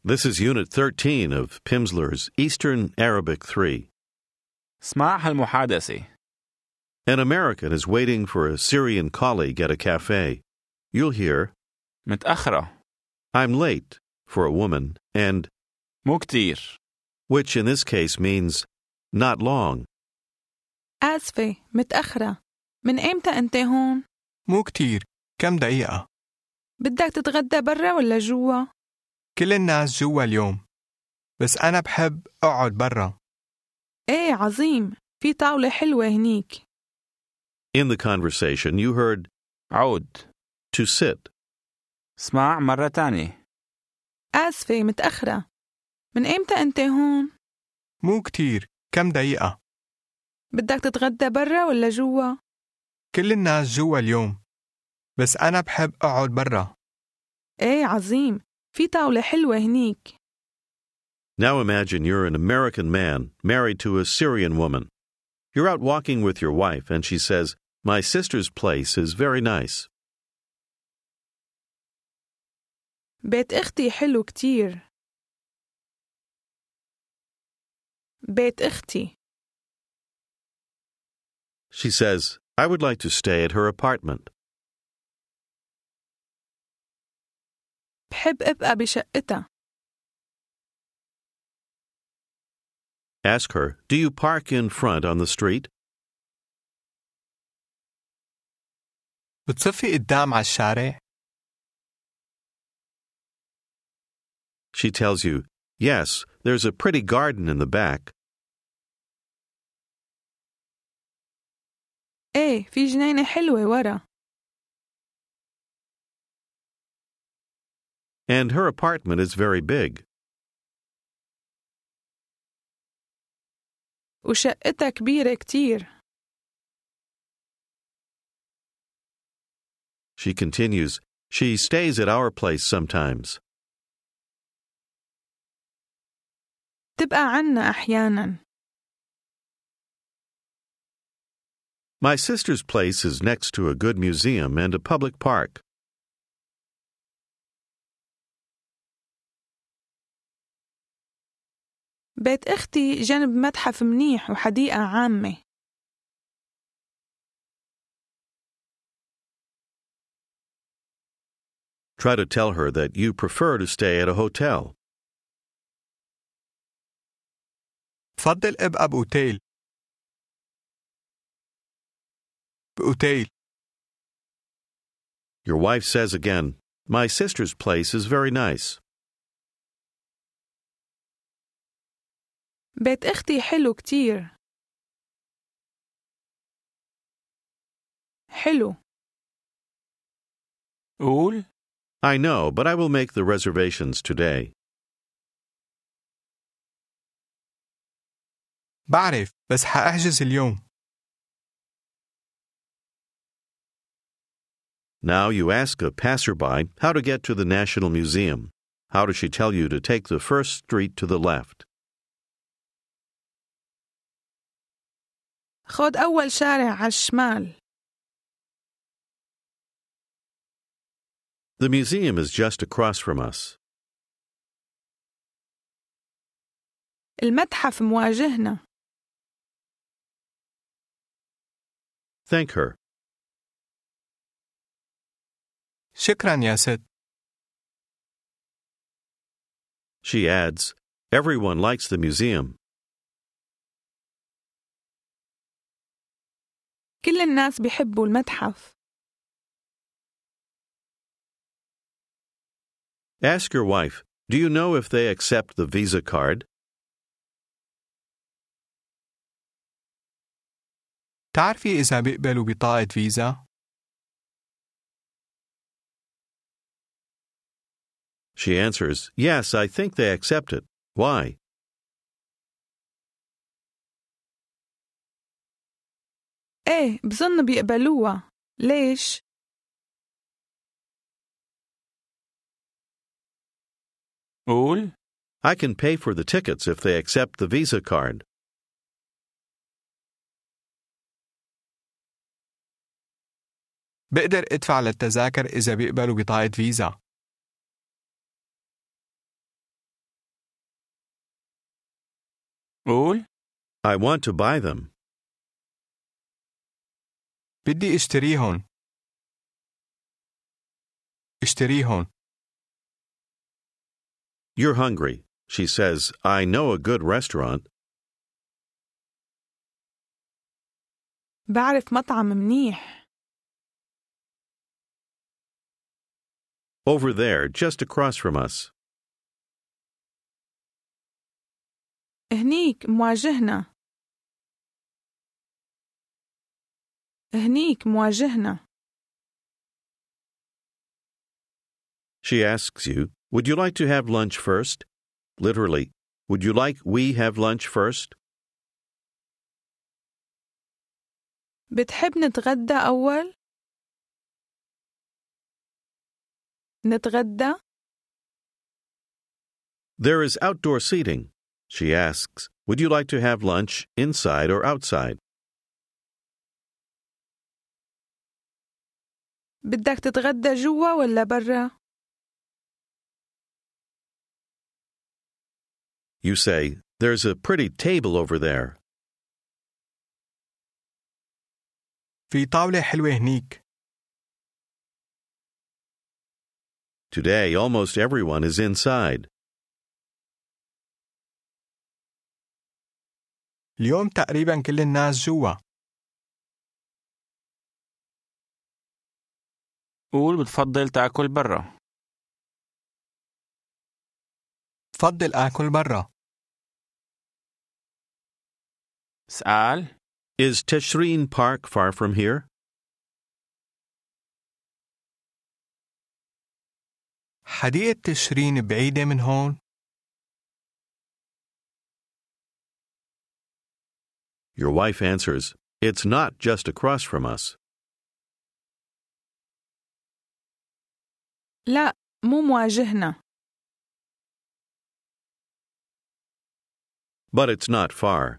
This is Unit 13 of Pimsleur's Eastern Arabic 3. اسمع هالمحادثة. An American is waiting for a Syrian colleague at a cafe. You'll hear, متأخرة. I'm late, for a woman, and مو كتير. which in this case means not long. آسفة متأخرة. من إمتى أنت هون؟ مو كتير، كم دقيقة؟ بدك تتغدى برا ولا جوا؟ كل الناس جوا اليوم، بس أنا بحب أقعد برا. إيه عظيم، في طاولة حلوة هنيك. In the conversation, you heard عود. to sit. اسمع مرة تانية. آسفة متأخرة. من إمتى أنت هون؟ مو كتير، كم دقيقة؟ بدك تتغدى برا ولا جوا؟ كل الناس جوا اليوم، بس أنا بحب أقعد برا. إيه عظيم، في طاولة حلوة هنيك. Now imagine you're an American man married to a Syrian woman. You're out walking with your wife and she says, My sister's place is very nice. بيت أختي حلو كتير. بيت أختي. She says, I would like to stay at her apartment. بحب أبقى بشقتها. Ask her, Do you park in front on the street? بتصفي قدام على الشارع؟ She tells you, Yes, there's a pretty garden in the back. إيه في جنينة حلوة ورا. And her apartment is very big. وشقتها كبيرة كتير. She continues, She stays at our place sometimes. تبقى عنا أحياناً. My sister's place is next to a good museum and a public park. بيت أختي جنب متحف منيح وحديقة عامة. Try to tell her that you prefer to stay at a hotel. بفضل أبقى بأوتيل. بأوتيل. Your wife says again, My sister's place is very nice. بيت أختي حلو كتير. حلو. قول. I know, but I will make the reservations today. بعرف، بس حأحجز اليوم. Now you ask a passerby how to get to the National Museum. How does she tell you to take the first street to the left? خد أول شارع على الشمال. The museum is just across from us. المتحف مواجهنا. Thank her. شكراً يا ست. She adds, Everyone likes the museum. كل الناس بيحبوا المتحف. Ask your wife, Do you know if they accept the Visa card? تعرفي إذا بيقبلوا بطاقة فيزا؟ She answers, Yes, I think they accept it. Why? إيه بظن بيقبلوها. ليش؟ قول. I can pay for the tickets if they accept the Visa card. بقدر أدفع للتذاكر إذا بيقبلوا بطاقة فيزا. قول. I want to buy them. بدي اشتريهن. اشتريهن. You're hungry. She says, I know a good restaurant. بعرف مطعم منيح. Over there, just across from us. هنيك مواجهنا. هنيك مواجهنا. She asks you, would you like to have lunch first? Literally, would you like we have lunch first? بتحب نتغدى أول؟ نتغدى؟ There is outdoor seating. She asks, would you like to have lunch inside or outside? بدك تتغدى جوا ولا برا؟ You say, there's a pretty table over there. في طاولة حلوة هنيك. Today, almost everyone is inside. اليوم تقريبا كل الناس جوا. قول بتفضل تاكل برا. بفضل آكل برا. اسأل. Is Tishreen Park far from here? حديقة تشرين بعيدة من هون؟ Your wife answers, it's not just across from us. لا، مو مواجهنا. But it's not far.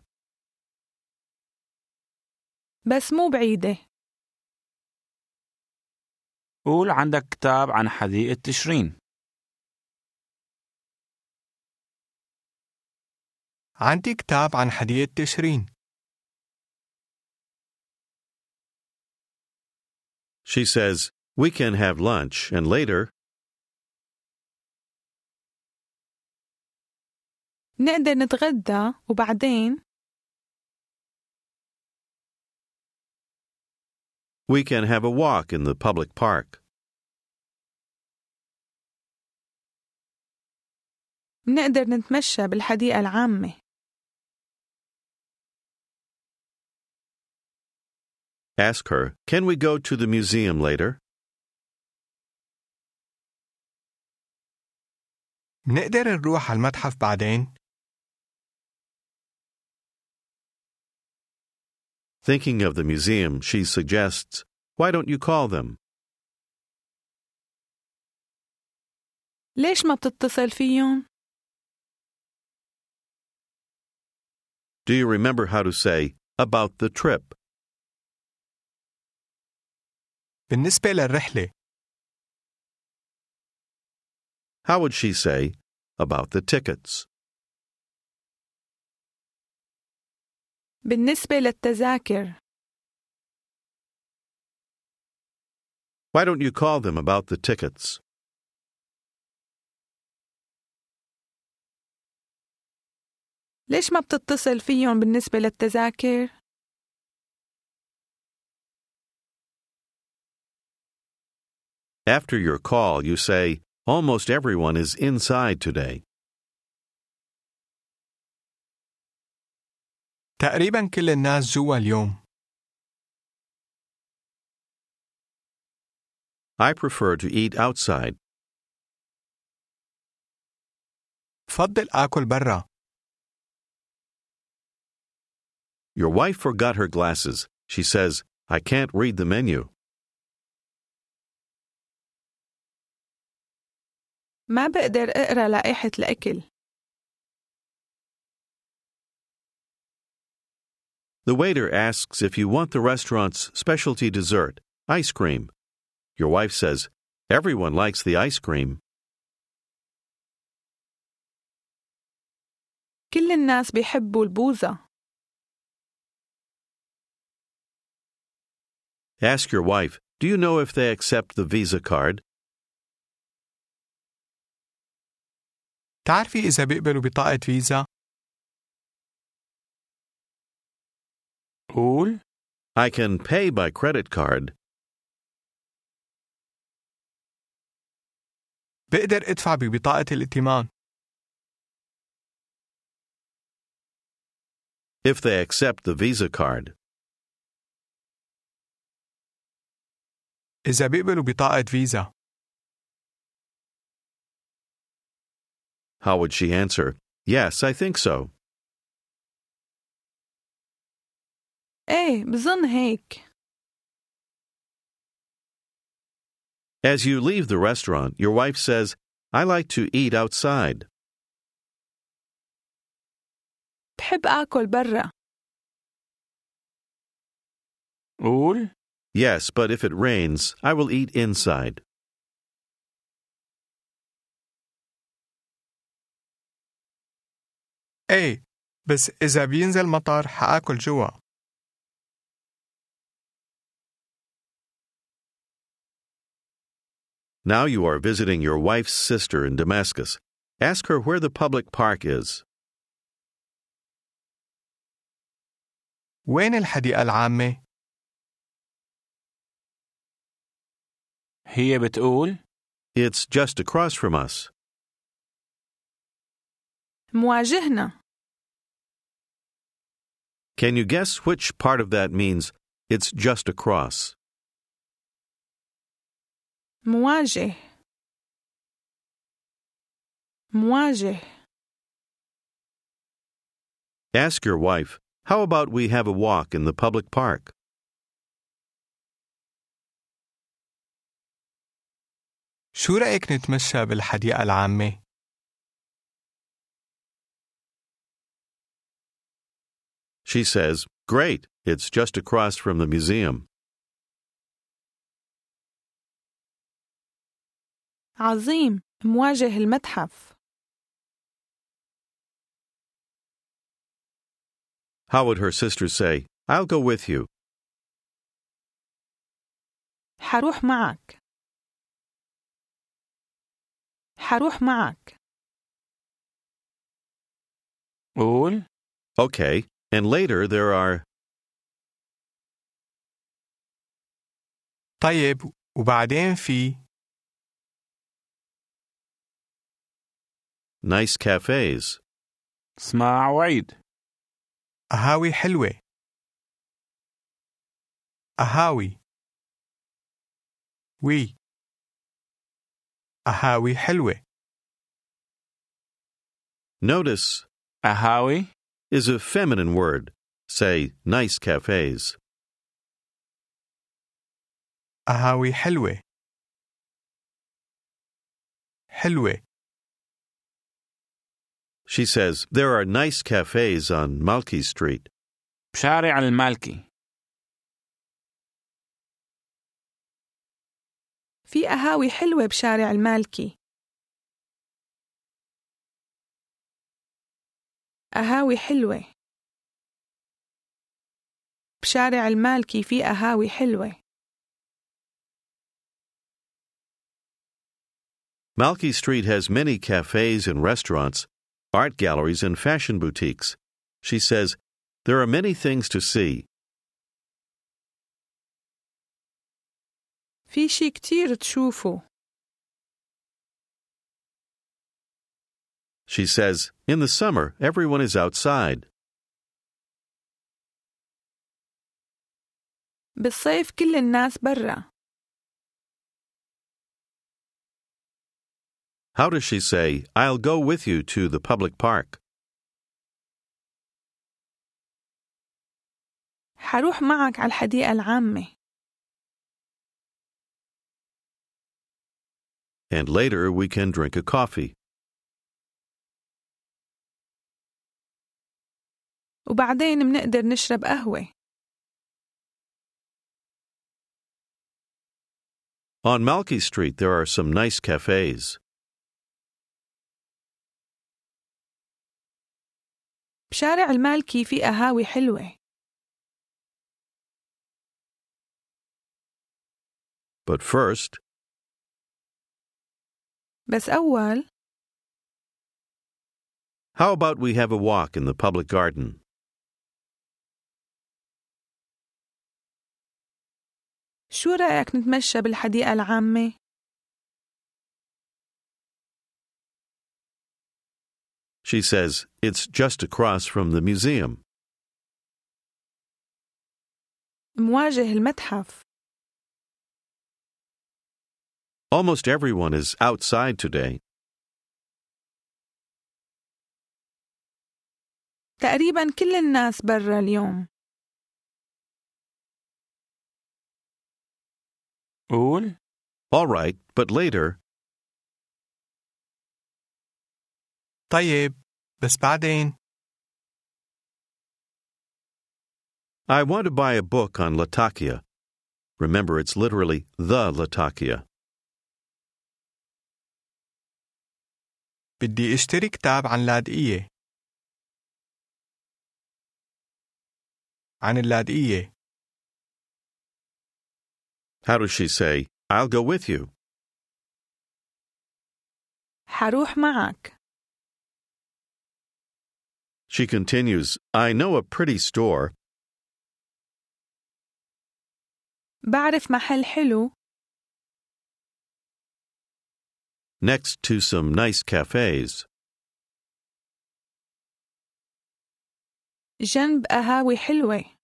بس مو بعيدة. قول عندك كتاب عن حديقة تشرين. عندي كتاب عن حديقة تشرين. She says, we can have lunch and later, نقدر نتغدى وبعدين we can have a walk in the public park. نقدر نتمشى بالحديقة العامة. Ask her, can we go to the museum later? منقدر نروح على المتحف بعدين؟ Thinking of the museum, she suggests, why don't you call them? ليش ما بتتصل فيهم؟ Do you remember how to say, about the trip? بالنسبة للرحلة. How would she say, about the tickets? بالنسبة للتذاكر. Why don't you call them about the tickets? ليش ما بتتصل فيهم بالنسبة للتذاكر؟ After your call, you say, almost everyone is inside today. تقريبا كل الناس جوا اليوم. I prefer to eat outside. بفضل آكل برا. Your wife forgot her glasses. She says, I can't read the menu. ما بقدر أقرأ لائحة الأكل. The waiter asks if you want the restaurant's specialty dessert, ice cream. Your wife says, everyone likes the ice cream. كل الناس بيحبوا البوظة. Ask your wife, do you know if they accept the Visa card? تعرفي إذا بيقبلوا بطاقة فيزا؟ قول I can pay by credit card. بقدر أدفع ببطاقة الائتمان. If they accept the Visa card. إذا بيقبلوا بطاقة فيزا. How would she answer? Yes, I think so. إيه بظن هيك. As you leave the restaurant, your wife says, I like to eat outside. بحب آكل برا. قول Yes, but if it rains, I will eat inside. إيه بس إذا بينزل مطر حآكل جوا. Now you are visiting your wife's sister in Damascus. Ask her where the public park is. وين الحديقة العامة؟ هي بتقول It's just across from us. مواجهنا. Can you guess which part of that means it's just across? مواجه. مواجه. Ask your wife, how about we have a walk in the public park? شو رأيك نتمشى بالحديقة العامة؟ She says, Great, it's just across from the museum. عظيم. مواجه المتحف. How would her sister say, I'll go with you? حروح معك. حروح معك. قول Okay, and later there are طيب وبعدين في nice cafes. اسمع وعيد قهاوي حلوة. قهاوي. وي. قهاوي حلوة. Notice قهاوي is a feminine word. Say nice cafes. قهاوي حلوة. حلوة. She says, there are nice cafes on Malki Street. بشارع المالكي في قهاوي حلوة بشارع المالكي. قهاوي حلوة. بشارع المالكي في قهاوي حلوة. Malki Street has many cafes and restaurants, art galleries and fashion boutiques. She says, there are many things to see. في شي كتير تشوفه. She says, in the summer, everyone is outside. بالصيف كل الناس برا. How does she say, I'll go with you to the public park? حروح معك على الحديقة العامة. And later we can drink a coffee. وبعدين منقدر نشرب قهوة. On Malki Street there are some nice cafes. بشارع المالكي في قهاوي حلوة. But first, بس أول how about we have a walk in the public garden? شو رأيك نتمشى بالحديقة العامة؟ She says, it's just across from the museum. مواجه المتحف. Almost everyone is outside today. تقريباً كل الناس برا اليوم. قول. All right, but later, طيب بس بعدين I want to buy a book on Latakia. Remember, it's literally the Latakia. بدي اشتري كتاب عن لاذقية. عن اللاذقية. How does she say, I'll go with you? حروح معك. She continues, I know a pretty store. بعرف محل حلو. Next to some nice cafes. جنب قهاوي حلوة.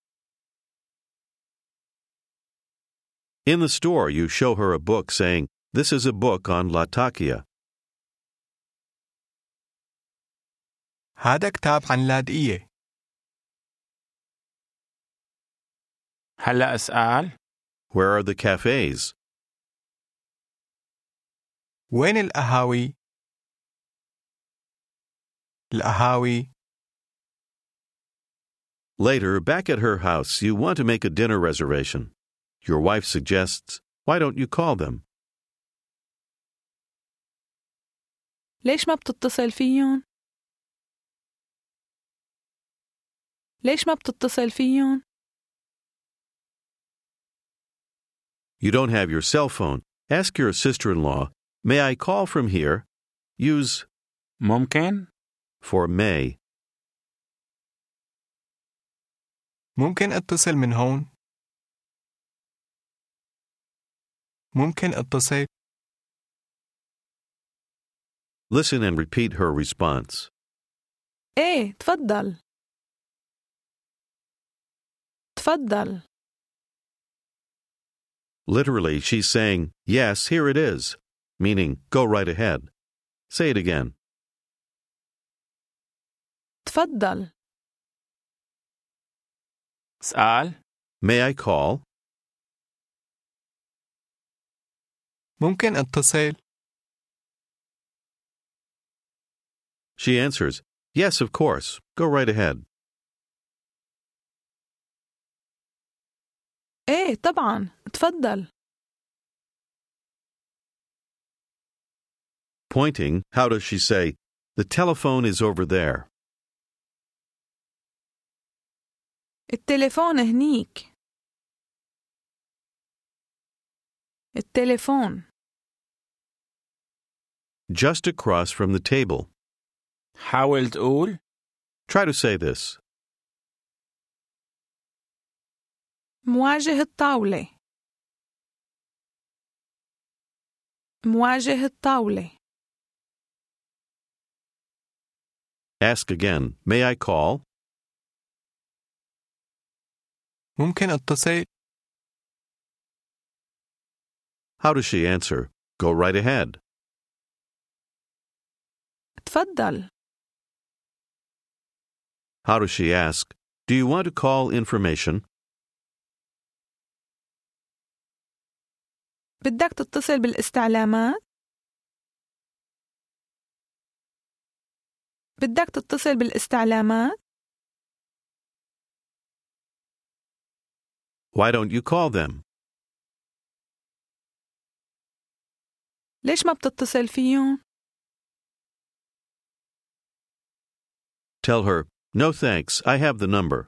In the store, you show her a book saying, this is a book on Latakia. هذا كتاب عن لاذقية. هلأ أسأل. Where are the cafes? وين القهاوي؟ القهاوي. Later, back at her house, you want to make a dinner reservation. Your wife suggests, why don't you call them? ليش ما بتتصل فيهم؟ ليش ما بتتصل فيهم؟ You don't have your cell phone. Ask your sister-in-law, may I call from here? Use ممكن. for may. ممكن اتصل من هون؟ ممكن اتصل. Listen and repeat her response. إيه، تفضل. تفضل. Literally, she's saying, yes, here it is, meaning, go right ahead. Say it again. تفضل. اسأل. May I call? ممكن اتصل. She answers, yes, of course. Go right ahead. إيه، طبعاً. تفضل. Pointing, how does she say, the telephone is over there? التليفون هنيك. التليفون. Just across from the table. حاول تقول. Try to say this. مواجه الطاولة. مواجه الطاولة. Ask again, may I call? ممكن اتصل. How does she answer? Go right ahead. تفضل. How does she ask, do you want to call information? بدك تتصل بالاستعلامات؟ بدك تتصل بالاستعلامات؟ Why don't you call them? ليش ما بتتصل فيهم؟ Tell her, No thanks, I have the number.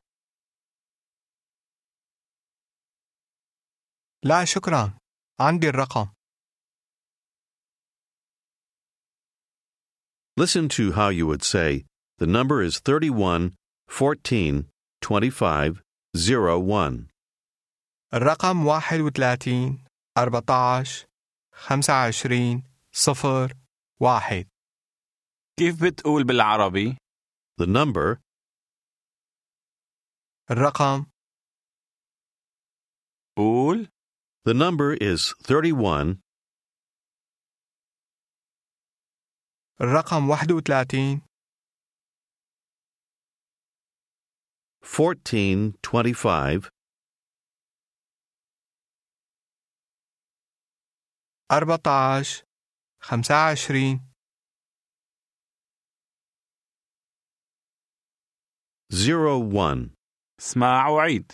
لا شكرا، عندي الرقم. Listen to how you would say, the number is 31 14 25 01. الرقم 31 14 25 01. كيف بتقول بالعربي؟ The number, الرقم قول. the number is 31 الرقم 31 14 25 14 25 01. اسمع وعيد.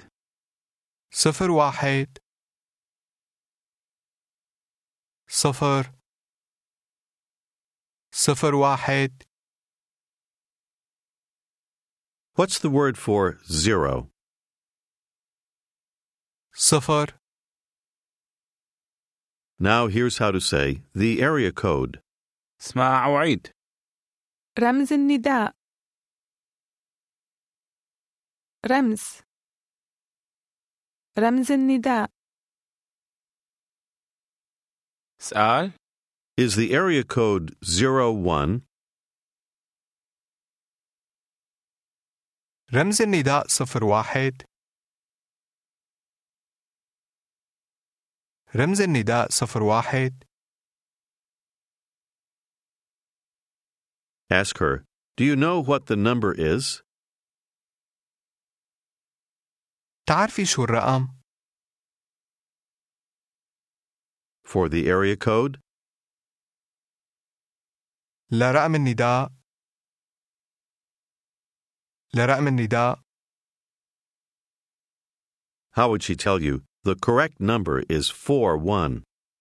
01 0 01. What's the word for 0? 0. Now here's how to say the area code. اسمع وعيد. رمز النداء. رمز النداء. اسأل. Is the area code 01? رمز النداء 01. رمز النداء 01. Ask her, do you know what the number is? تعرفي شو الرقم؟ For the area code? لرقم النداء. لرقم النداء. How would she tell you? The correct number is 41.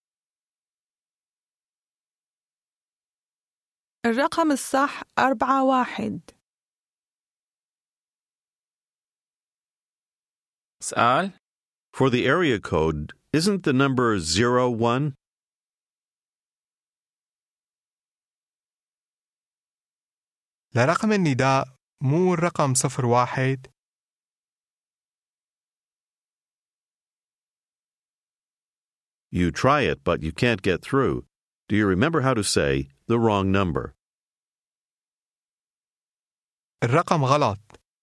الرقم الصح 41. اسأل. For the area code, isn't the number 01? لرقم النداء مو الرقم 01. You try it, but you can't get through. Do you remember how to say the wrong number? الرقم غلط.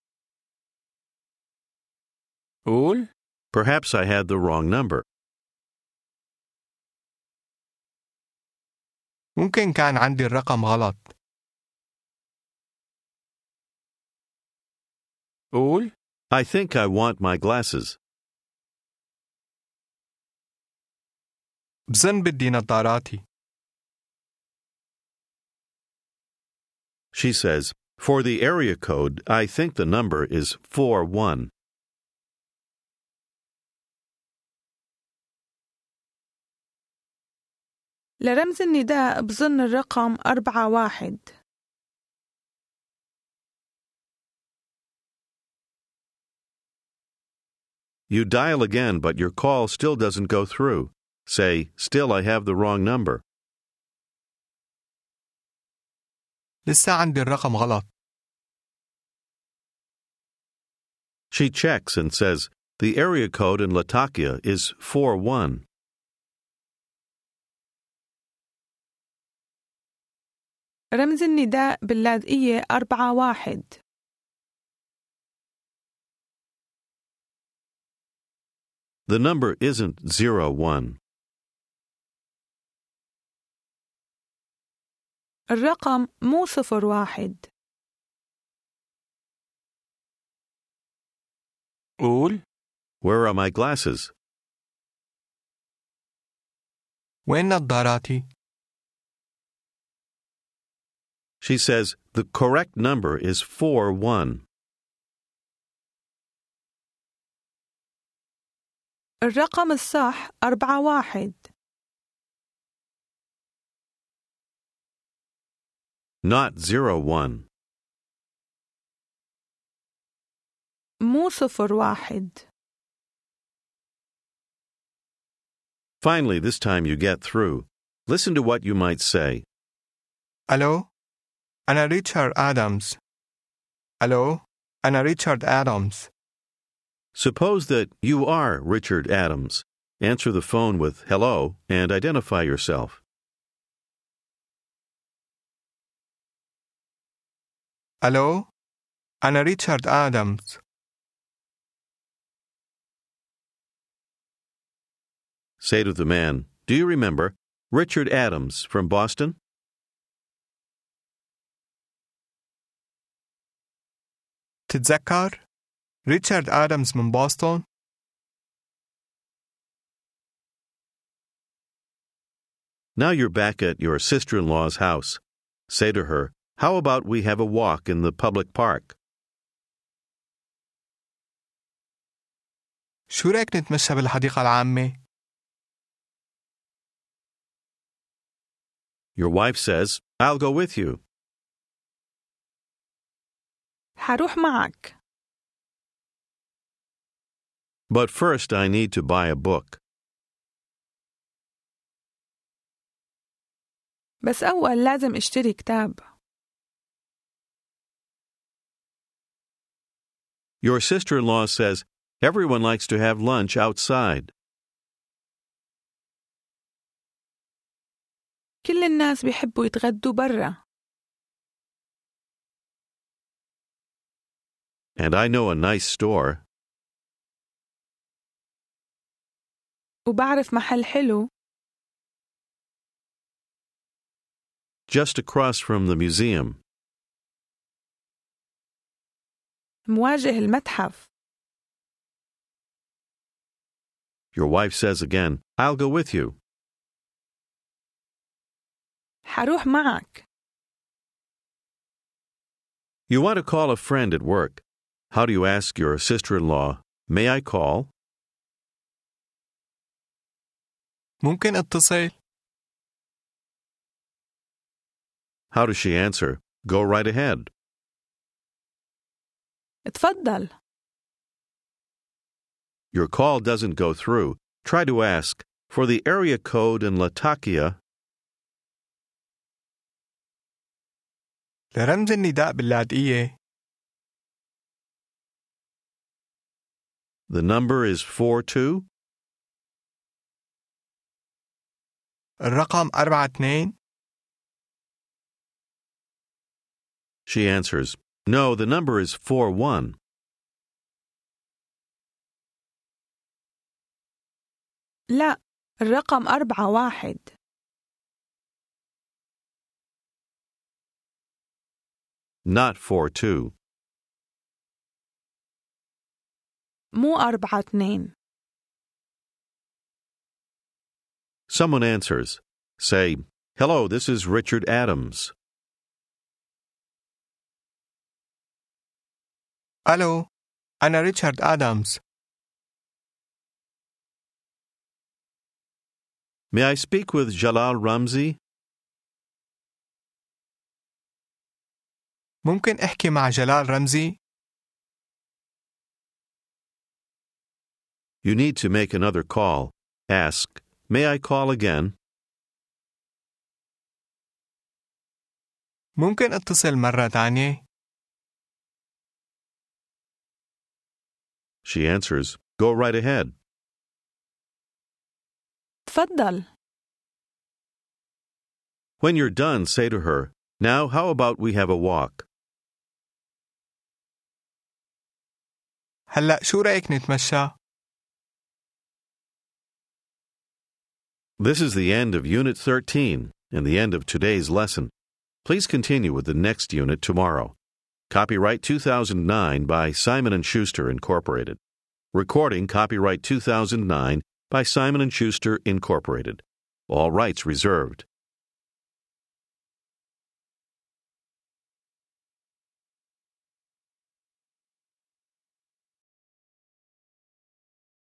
قول. Perhaps I had the wrong number. ممكن كان عندي الرقم غلط. قول. I think I want my glasses. بظن بدي نظاراتي. She says, for the area code, I think the number is 41. لرمز النداء بظن الرقم 41. You dial again, but your call still doesn't go through. Say, still I have the wrong number. لسه عندي الرقم غلط. She checks and says, the area code in Latakia is 41. رمز النداء باللاذقية 41. The number isn't 01. الرقم مو 01. قول. Where are my glasses? وين نظاراتي؟ She says, the correct number is 41. الرقم الصح 41. Not 01. مو 01. Finally, this time you get through. Listen to what you might say. ألو أنا ريتشارد آدمز. ألو أنا ريتشارد آدمز. Suppose that you are Richard Adams. Answer the phone with hello and identify yourself. ألو أنا ريتشارد آدمز. Say to the man, do you remember Richard Adams from Boston? تتذكر ريتشارد آدمز من بوسطن؟ Now you're back at your sister-in-law's house. Say to her, how about we have a walk in the public park? شو رأيك نتمشى بالحديقة العامة؟ Your wife says, I'll go with you. حروح معك. But first I need to buy a book. بس أول لازم اشتري كتاب. Your sister-in-law says, everyone likes to have lunch outside. كل الناس بيحبوا يتغدوا برا. And I know a nice store. وبعرف محل حلو. Just across from the museum. مواجه المتحف. Your wife says again, I'll go with you. حروح معك. You want to call a friend at work. How do you ask your sister-in-law, may I call? ممكن اتصل؟ How does she answer? Go right ahead. اتفضل. Your call doesn't go through. Try to ask, for the area code in Latakia, لرمز النداء باللاذقية. the number is 42. الرقم 42. She answers, no, the number is 41. لا، الرقم 41. Not 42. مو 42. Someone answers. Say, hello, this is Richard Adams. ألو أنا ريتشارد آدمز. May I speak with Jalal Ramzi? ممكن أحكي مع جلال رمزي؟ You need to make another call. Ask, may I call again? ممكن أتصل مرة تانية؟ She answers, go right ahead. تفضل. When you're done, say to her, now how about we have a walk? هلأ شو رأيك نتمشى؟ This is the end of Unit 13 and the end of today's lesson. Please continue with the next unit tomorrow. Copyright 2009 by Simon & Schuster, Incorporated. Recording copyright 2009 by Simon & Schuster, Incorporated. All rights reserved.